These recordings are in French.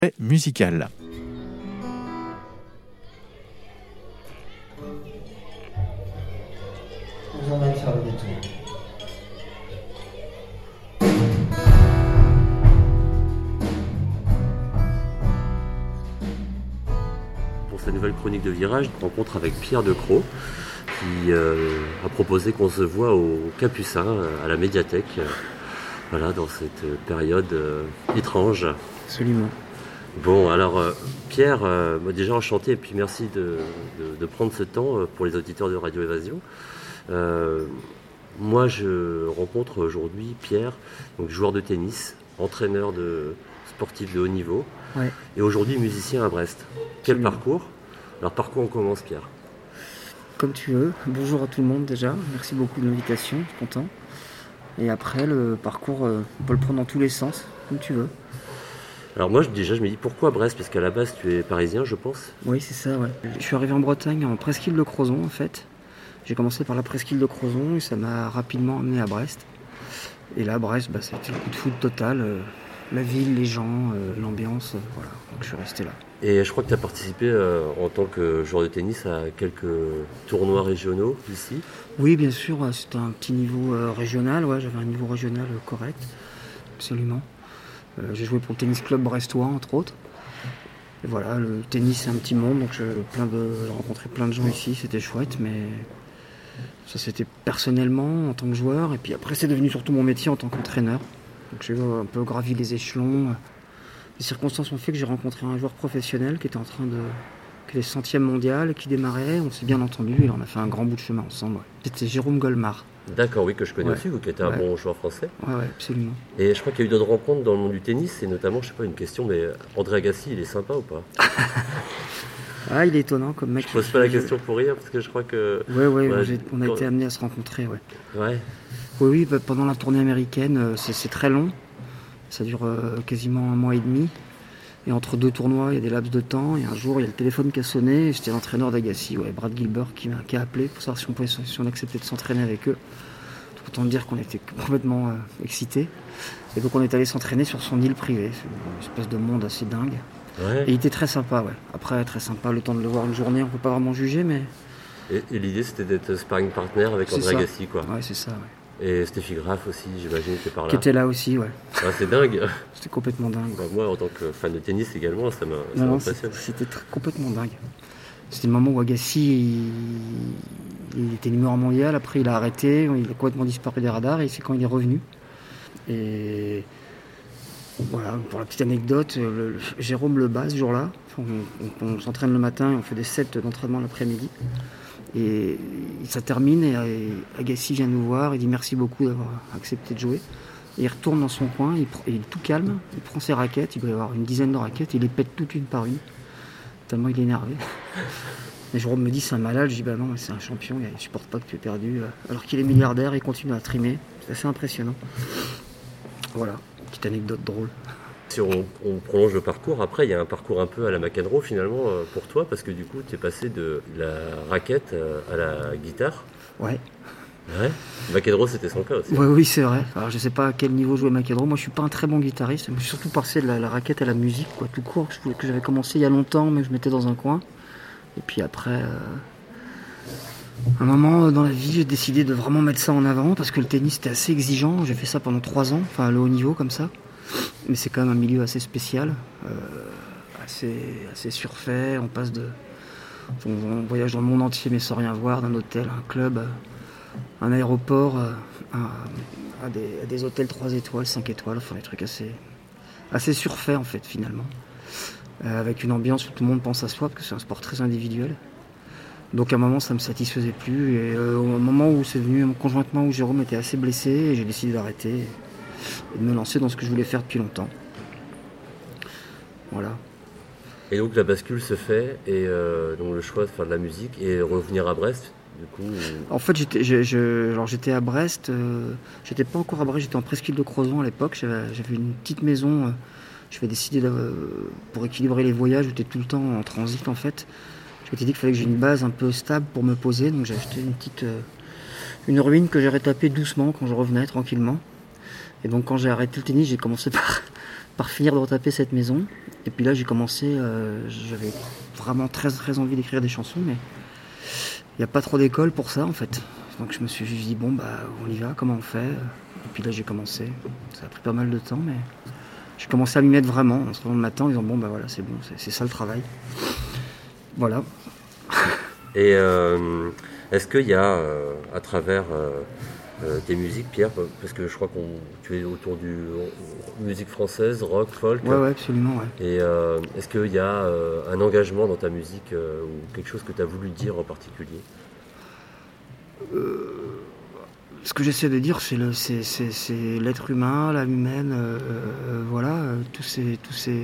Musical. Nous en allons faire le détour. Pour cette nouvelle chronique de virage, je rencontre avec Pierre Decroix qui a proposé qu'on se voit au Capucin, à la médiathèque, voilà, dans cette période étrange. Absolument. Bon, alors Pierre, déjà enchanté et puis merci de prendre ce temps pour les auditeurs de Radio Évasion. Moi, je rencontre aujourd'hui Pierre, donc joueur de tennis, entraîneur de sportif de haut niveau, Ouais. et aujourd'hui musicien à Brest. Quel Absolument. parcours? Alors par quoi on commence, Pierre? Comme tu veux. Bonjour à tout le monde déjà. Merci beaucoup de l'invitation, je suis content. Et après, le parcours, on peut le prendre dans tous les sens, comme tu veux. Alors moi, déjà, je me dis pourquoi Brest? Parce qu'à la base, tu es parisien, je pense. Oui, c'est ça, ouais. Je suis arrivé en Bretagne en presqu'île de Crozon, en fait. J'ai commencé par la presqu'île de Crozon et ça m'a rapidement amené à Brest. Et là, Brest, c'était le coup de foudre total. La ville, les gens, l'ambiance, voilà. Donc je suis resté là. Et je crois que tu as participé en tant que joueur de tennis à quelques tournois régionaux ici. Oui, bien sûr, ouais, c'était un petit niveau régional, ouais, j'avais un niveau régional correct, absolument. J'ai joué pour le tennis club brestois, entre autres. Et voilà, le tennis, c'est un petit monde, donc j'ai rencontré plein de gens ici, c'était chouette, mais ça c'était personnellement en tant que joueur, et puis après c'est devenu surtout mon métier en tant qu'entraîneur. Donc j'ai un peu gravi les échelons. Les circonstances ont fait que j'ai rencontré un joueur professionnel qui était qui était 100e mondial, qui démarrait, on s'est bien entendu, et on a fait un grand bout de chemin ensemble. Ouais. C'était Jérôme Golmar. D'accord, oui, que je connais Ouais. aussi, qui était un bon joueur français. Ouais, absolument. Et je crois qu'il y a eu d'autres rencontres dans le monde du tennis, et notamment, je sais pas, une question, mais André Agassi, il est sympa ou pas? Ah, il est étonnant comme mec. Je pose pas la question pour rire, parce que je crois que... Ouais, Ouais, on a été amenés à se rencontrer, ouais. Ouais. Oui, pendant la tournée américaine, c'est très long. Ça dure quasiment 1 mois et demi. Et entre 2 tournois, il y a des laps de temps. Et un jour, il y a le téléphone qui a sonné. Et c'était l'entraîneur d'Agassi, ouais, Brad Gilbert, qui a appelé pour savoir si on acceptait de s'entraîner avec eux. Autant dire qu'on était complètement excités. Et donc on est allé s'entraîner sur son île privée. C'est une espèce de monde assez dingue. Ouais. Et il était très sympa, ouais. Après, très sympa, le temps de le voir une journée, on peut pas vraiment juger, mais... Et l'idée, c'était d'être sparring partner avec C'est André ça. Agassi, quoi. Ouais, c'est ça, ouais. Et Steffi Graf aussi, j'imagine, était par là. Qui était là aussi, ouais. Ah, c'est dingue. C'était complètement dingue. Bah, moi, en tant que fan de tennis également, ça Non, m'impressionne. c'était complètement dingue. C'était le moment où Agassi, il était numéro 1 mondial, après il a arrêté, il a complètement disparu des radars, et c'est quand il est revenu. Et voilà, pour la petite anecdote, Jérôme le bat ce jour-là. On s'entraîne le matin et on fait des sets d'entraînement l'après-midi. Et ça termine et Agassi vient nous voir, il dit merci beaucoup d'avoir accepté de jouer. Et il retourne dans son coin, il est tout calme, il prend ses raquettes, il doit y avoir une dizaine de raquettes, il les pète toutes une par une, tellement il est énervé. Et Jérôme me dit c'est un malade, je dis bah non, mais c'est un champion, il ne supporte pas que tu aies perdu. Alors qu'il est milliardaire, il continue à trimer, c'est assez impressionnant. Voilà, petite anecdote drôle. Si on prolonge le parcours, après, il y a un parcours un peu à la McEnroe, finalement, pour toi, parce que du coup, tu es passé de la raquette à la guitare. Ouais. Ouais. McEnroe, c'était son cas aussi. Ouais, oui, c'est vrai. Alors, je sais pas à quel niveau jouait McEnroe. Moi, je suis pas un très bon guitariste. Je suis surtout passé de la raquette à la musique, quoi, tout court. Que j'avais commencé il y a longtemps, mais que je mettais dans un coin. Et puis après, un moment dans la vie, j'ai décidé de vraiment mettre ça en avant parce que le tennis était assez exigeant. J'ai fait ça pendant 3 ans, enfin le haut niveau comme ça. Mais c'est quand même un milieu assez spécial, assez surfait. On voyage dans le monde entier, mais sans rien voir, d'un hôtel à un club, un aéroport, à des hôtels 3 étoiles, 5 étoiles, enfin des trucs assez surfaits en fait finalement. Avec une ambiance où tout le monde pense à soi, parce que c'est un sport très individuel. Donc à un moment ça me satisfaisait plus, et au moment où c'est venu conjointement où Jérôme était assez blessé, et j'ai décidé d'arrêter et de me lancer dans ce que je voulais faire depuis longtemps. Voilà. Et donc, la bascule se fait, et donc le choix de faire de la musique et revenir à Brest, du coup... En fait, j'étais à Brest, j'étais pas encore à Brest, j'étais en presqu'île de Crozon à l'époque, j'avais une petite maison, j'avais décidé pour équilibrer les voyages, j'étais tout le temps en transit en fait. Je m'étais dit qu'il fallait que j'ai une base un peu stable pour me poser, donc j'ai acheté une ruine que j'ai retapée doucement quand je revenais tranquillement. Et donc quand j'ai arrêté le tennis, j'ai commencé par par finir de retaper cette maison. Et puis là, j'ai commencé, j'avais vraiment très, très envie d'écrire des chansons, mais il n'y a pas trop d'école pour ça, en fait. Donc je me suis dit, bon, on y va, comment on fait? Et puis là, j'ai commencé. Ça a pris pas mal de temps, mais j'ai commencé à m'y mettre vraiment, en se levant le matin, en disant, voilà, c'est bon, c'est ça le travail. Voilà. Et est-ce qu'il y a, à travers tes musiques, Pierre, parce que je crois que tu es autour du musique française, rock, folk. Ouais, absolument, ouais. Et est-ce qu'il y a un engagement dans ta musique ou quelque chose que tu as voulu dire en particulier? Ce que j'essaie de dire, c'est l'être humain, l'âme humaine, voilà, tous ces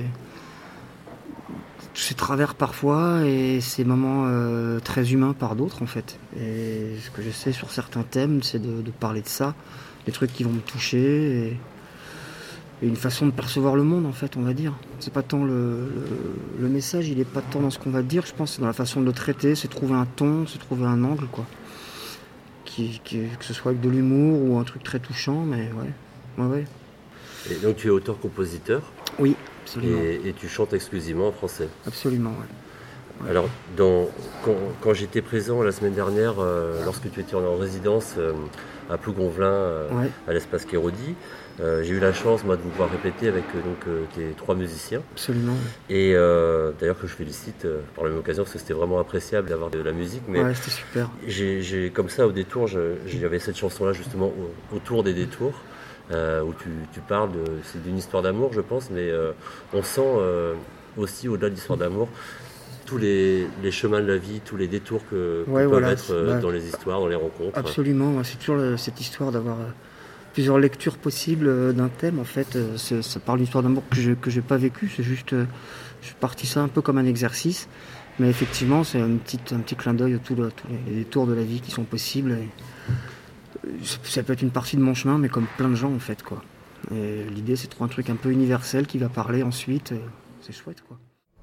travers parfois et ces moments très humains par d'autres en fait. Et ce que j'essaie sur certains thèmes, c'est de parler de ça, des trucs qui vont me toucher et une façon de percevoir le monde en fait, on va dire. C'est pas tant le message, il est pas tant dans ce qu'on va dire, je pense, c'est dans la façon de le traiter, c'est trouver un ton, c'est trouver un angle quoi. Que ce soit avec de l'humour ou un truc très touchant, mais ouais. Et donc tu es auteur-compositeur? Oui, absolument. Et tu chantes exclusivement en français? Absolument, ouais. Alors, quand j'étais présent la semaine dernière, lorsque tu étais en résidence à Plougonvelin, à l'espace Kérodi, j'ai eu la chance, moi, de vous voir répéter avec tes 3 musiciens. Absolument. Et d'ailleurs, que je félicite par la même occasion, parce que c'était vraiment appréciable d'avoir de la musique. Mais ouais, c'était super. J'ai comme ça, au détour, j'avais cette chanson-là, justement, autour des détours, où tu parles c'est d'une histoire d'amour, je pense, mais on sent aussi, au-delà de l'histoire d'amour, tous les chemins de la vie, tous les détours que peuvent être dans les histoires, dans les rencontres. Absolument, c'est toujours cette histoire d'avoir plusieurs lectures possibles d'un thème. En fait, ça parle d'une histoire d'amour que j'ai pas vécue, c'est juste, je suis parti ça un peu comme un exercice, mais effectivement, c'est un petit clin d'œil à tous les détours de la vie qui sont possibles. Et ça peut être une partie de mon chemin, mais comme plein de gens en fait, quoi. Et l'idée, c'est de trouver un truc un peu universel qui va parler ensuite. C'est chouette, quoi.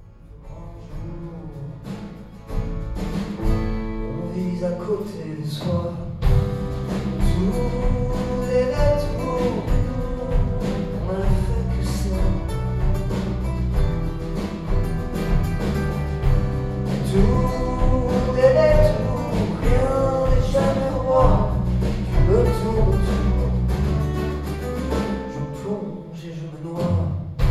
À côté de soi, tous les détours, on n'a fait que ça. Tous les détours, rien n'est jamais roi, tu me tournes autour, je plonge et je me noie.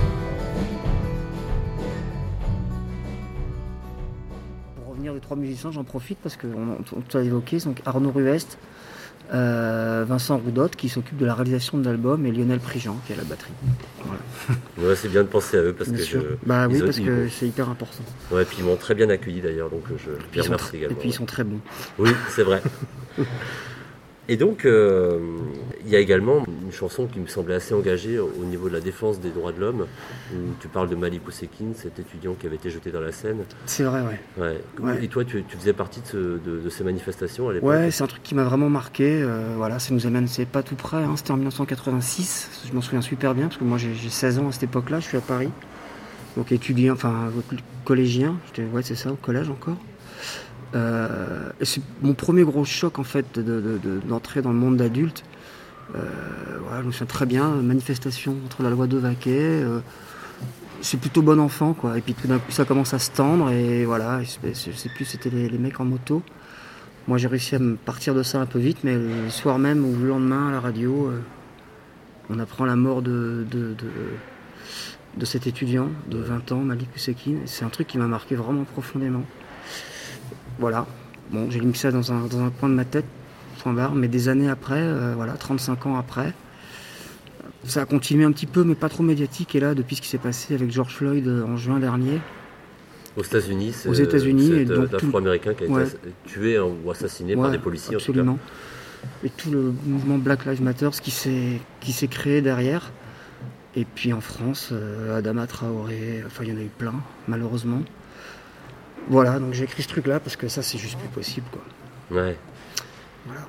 Des 3 musiciens, j'en profite parce qu'on t'a évoqué, donc Arnaud Ruest, Vincent Roudotte qui s'occupe de la réalisation de l'album et Lionel Prigent qui est à la batterie. Voilà. Ouais, c'est bien de penser à eux parce que c'est hyper important. Ouais, puis ils m'ont très bien accueilli d'ailleurs, donc je les remercie également. Et puis ils sont très bons. Oui, c'est vrai. Et donc, il y a également une chanson qui me semblait assez engagée au niveau de la défense des droits de l'homme, où tu parles de Malik Oussekine, cet étudiant qui avait été jeté dans la Seine. C'est vrai, ouais. Et toi, tu faisais partie de ces manifestations à l'époque? Ouais, c'est un truc qui m'a vraiment marqué. Voilà, ça nous amène, c'est pas tout près, hein, c'était en 1986, je m'en souviens super bien, parce que moi j'ai 16 ans à cette époque-là, je suis à Paris. Donc étudiant, enfin collégien, c'est ça, au collège encore. Et c'est mon premier gros choc en fait d'entrer dans le monde d'adulte. Voilà, je me souviens très bien, manifestation contre la loi de Vaquet. C'est plutôt bon enfant quoi. Et puis tout d'un coup ça commence à se tendre et voilà. Je sais plus, c'était les mecs en moto. Moi j'ai réussi à me partir de ça un peu vite, mais le soir même ou le lendemain à la radio, on apprend la mort de cet étudiant de 20 ans, Malik Oussekine. C'est un truc qui m'a marqué vraiment profondément. Voilà, bon, j'ai mis ça dans un coin de ma tête, point barre, mais des années après, 35 ans après, ça a continué un petit peu, mais pas trop médiatique. Et là, depuis ce qui s'est passé avec George Floyd en juin dernier, aux États-Unis, cet Afro-Américain qui a été tué ou assassiné par des policiers. Absolument. En tout cas. Et tout le mouvement Black Lives Matter, qui s'est créé derrière. Et puis en France, Adama Traoré, enfin il y en a eu plein, malheureusement. Voilà, donc j'ai écrit ce truc-là parce que ça, c'est juste plus possible, quoi. Ouais. Voilà.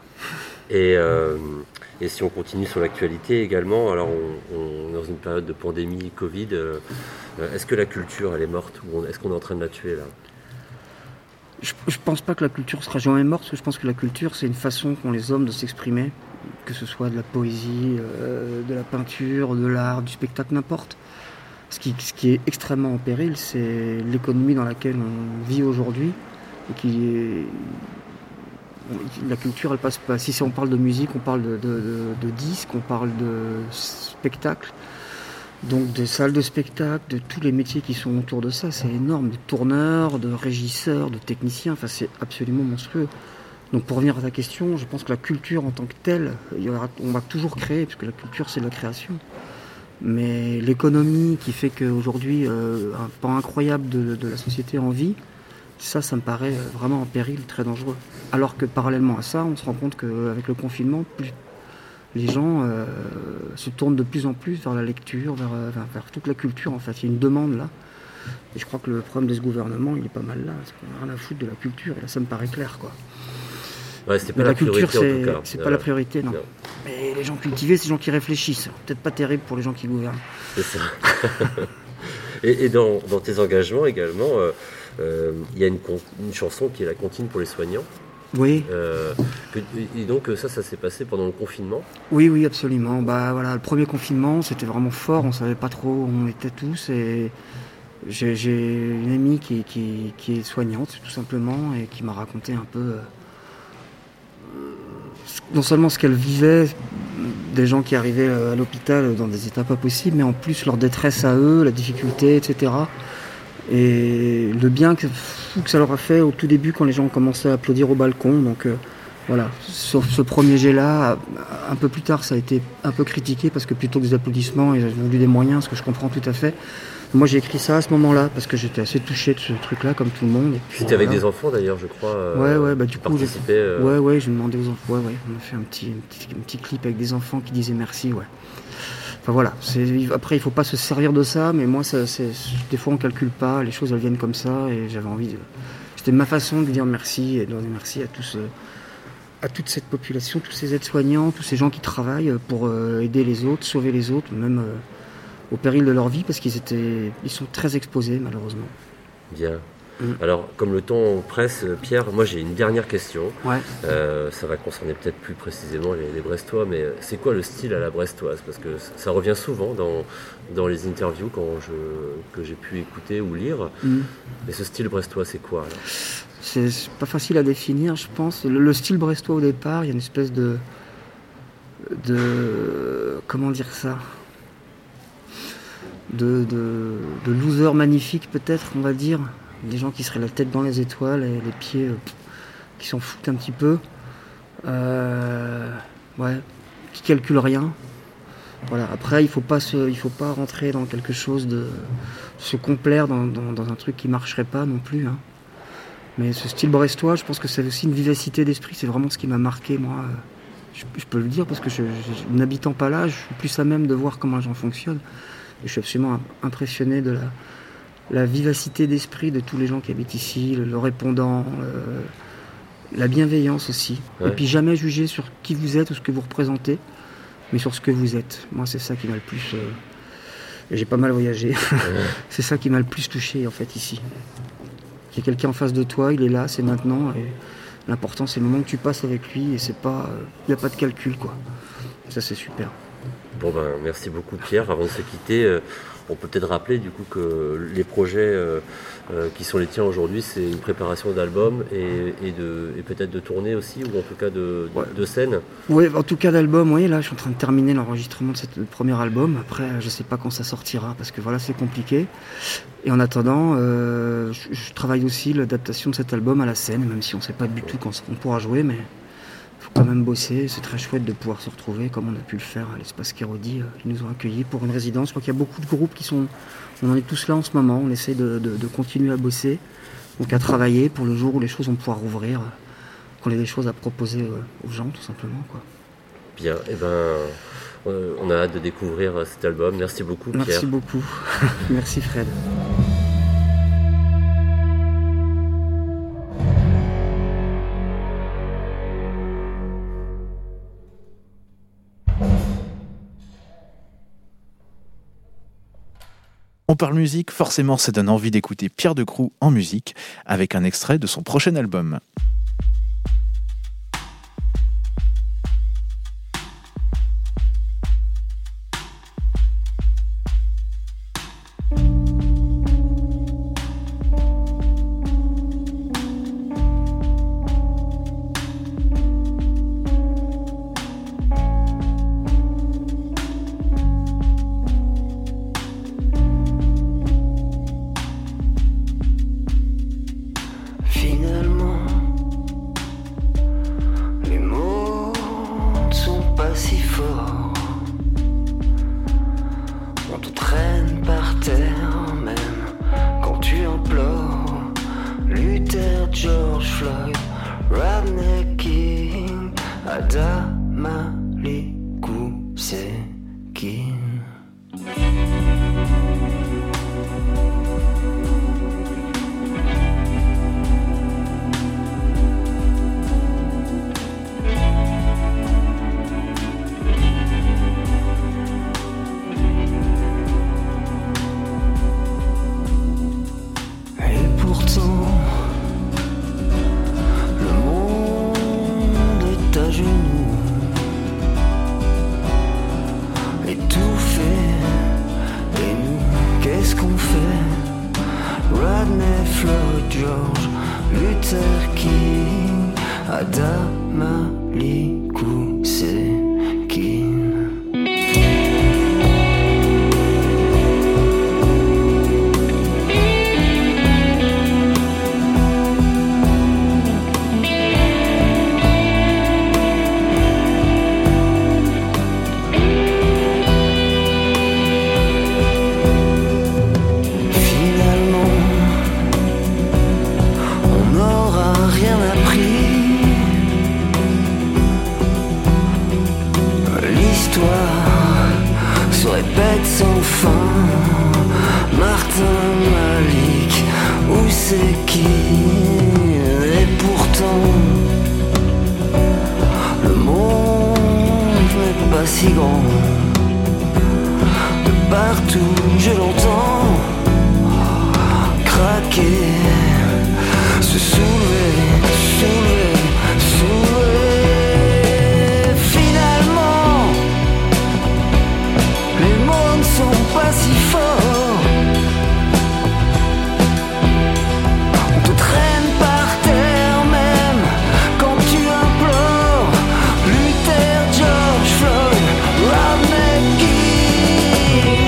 Et si on continue sur l'actualité également, alors on est dans une période de pandémie, Covid, est-ce que la culture, elle est morte ou est-ce qu'on est en train de la tuer, là? Je pense pas que la culture sera jamais morte, parce que je pense que la culture, c'est une façon qu'ont les hommes de s'exprimer, que ce soit de la poésie, de la peinture, de l'art, du spectacle, n'importe. Ce qui est extrêmement en péril, c'est l'économie dans laquelle on vit aujourd'hui. Et la culture, elle passe pas. Si on parle de musique, on parle de disques, on parle de spectacles. Donc des salles de spectacle, de tous les métiers qui sont autour de ça, c'est énorme. De tourneurs, de régisseurs, de techniciens, enfin c'est absolument monstrueux. Donc pour revenir à ta question, je pense que la culture en tant que telle, on va toujours créer, parce que la culture c'est de la création. Mais l'économie qui fait qu'aujourd'hui, un pan incroyable de la société en vie, ça me paraît vraiment en péril, très dangereux. Alors que parallèlement à ça, on se rend compte qu'avec le confinement, les gens se tournent de plus en plus vers la lecture, vers toute la culture en fait. Il y a une demande là. Et je crois que le problème de ce gouvernement, il est pas mal là. Parce qu'on n'a rien à foutre de la culture. Et là, ça me paraît clair, quoi. Ouais, c'est pas la culture, priorité, en tout cas. C'est pas la priorité, non. Mais les gens cultivés, c'est les gens qui réfléchissent. Peut-être pas terrible pour les gens qui gouvernent. C'est ça. et dans tes engagements également, il y a une chanson qui est la comptine pour les soignants. Oui. Et donc ça s'est passé pendant le confinement. Oui, absolument. Bah voilà, le premier confinement, c'était vraiment fort. On savait pas trop où on était tous. Et j'ai une amie qui est soignante, tout simplement, et qui m'a raconté un peu non seulement ce qu'elle vivait, des gens qui arrivaient à l'hôpital dans des états pas possibles, mais en plus leur détresse à eux, la difficulté, etc. Et le bien que ça leur a fait au tout début quand les gens ont commencé à applaudir au balcon. Donc voilà, sauf ce premier jet-là, un peu plus tard ça a été un peu critiqué parce que plutôt que des applaudissements, ils ont voulu des moyens, ce que je comprends tout à fait. Moi j'ai écrit ça à ce moment-là parce que j'étais assez touché de ce truc-là comme tout le monde. C'était avec des enfants d'ailleurs, je crois. Ouais, bah du coup j'ai participé. j'ai demandé aux enfants. Ouais, on a fait un petit clip avec des enfants qui disaient merci, ouais. Enfin voilà, après il faut pas se servir de ça, mais moi des fois on calcule pas, les choses elles viennent comme ça et j'avais envie c'était ma façon de dire merci et de donner merci à toute cette population, tous ces aides-soignants, tous ces gens qui travaillent pour aider les autres, sauver les autres, même au péril de leur vie parce qu'ils sont très exposés malheureusement. Bien. Alors, comme le temps presse, Pierre, moi j'ai une dernière question. Ouais. Ça va concerner peut-être plus précisément les Brestois, mais c'est quoi le style à la brestoise? Parce que ça revient souvent dans les interviews que j'ai pu écouter ou lire. Mais ce style brestois, c'est quoi alors? C'est pas facile à définir, je pense. Le style brestois au départ, il y a une espèce de comment dire ça? De loser magnifique peut-être, on va dire. Des gens qui seraient la tête dans les étoiles et les pieds qui s'en foutent un petit peu. Qui calculent rien. Voilà. Après, il faut pas rentrer dans quelque chose de se complaire dans un truc qui marcherait pas non plus. Hein. Mais ce style brestois, je pense que c'est aussi une vivacité d'esprit. C'est vraiment ce qui m'a marqué, moi. Je peux le dire parce que n'habitant pas là, je suis plus à même de voir comment les gens fonctionnent. Et je suis absolument impressionné de la vivacité d'esprit de tous les gens qui habitent ici, le répondant, la bienveillance aussi. Ouais. Et puis jamais juger sur qui vous êtes ou ce que vous représentez, mais sur ce que vous êtes. Moi, c'est ça qui m'a le plus... et j'ai pas mal voyagé. Ouais. C'est ça qui m'a le plus touché, en fait, ici. Il y a quelqu'un en face de toi, il est là, c'est maintenant. Et l'important, c'est le moment que tu passes avec lui et c'est pas... Il n'y a pas de calcul, quoi. Ça, c'est super. Bon, merci beaucoup, Pierre. Avant de se quitter... On peut peut-être rappeler du coup que les projets qui sont les tiens aujourd'hui, c'est une préparation d'album et peut-être de tournée aussi, ou en tout cas de scène. Oui, en tout cas d'album, oui. Là, je suis en train de terminer l'enregistrement de ce premier album. Après, je ne sais pas quand ça sortira, parce que voilà, c'est compliqué. Et en attendant, je travaille aussi l'adaptation de cet album à la scène, même si on ne sait pas du tout quand on pourra jouer, mais... quand même bosser, c'est très chouette de pouvoir se retrouver comme on a pu le faire à l'espace Kérodi qui nous ont accueillis pour une résidence. Je crois qu'il y a beaucoup de groupes on en est tous là en ce moment, on essaie de continuer à bosser, donc à travailler pour le jour où les choses vont pouvoir rouvrir, qu'on ait des choses à proposer aux gens tout simplement, quoi. Bien, on a hâte de découvrir cet album. Merci beaucoup, Pierre. Merci beaucoup. Merci Fred. On parle musique, forcément ça donne envie d'écouter Pierre Decroux en musique avec un extrait de son prochain album. Floyd, Rodney King, Adama Likusekin. George Luther King, Adama Likusekin. Se répète sans fin. Martin Malik, où c'est qui? Et pourtant, le monde n'est pas si grand. De partout je l'entends craquer, se soulever, soulever, soulever. Pas si fort, on te traîne par terre même quand tu implores. Luther, George Floyd, Rodney King.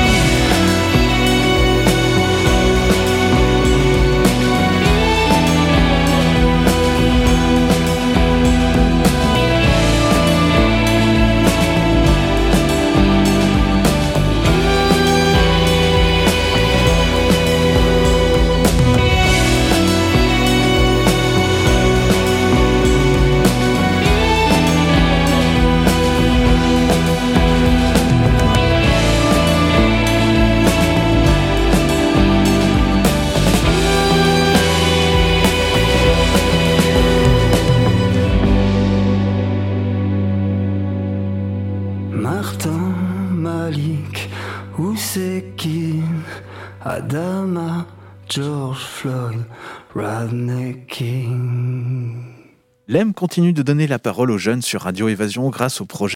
Martin Malik, Hussein, Adama, George Floyd, Rodney King. Lem continue de donner la parole aux jeunes sur Radio Évasion grâce au projet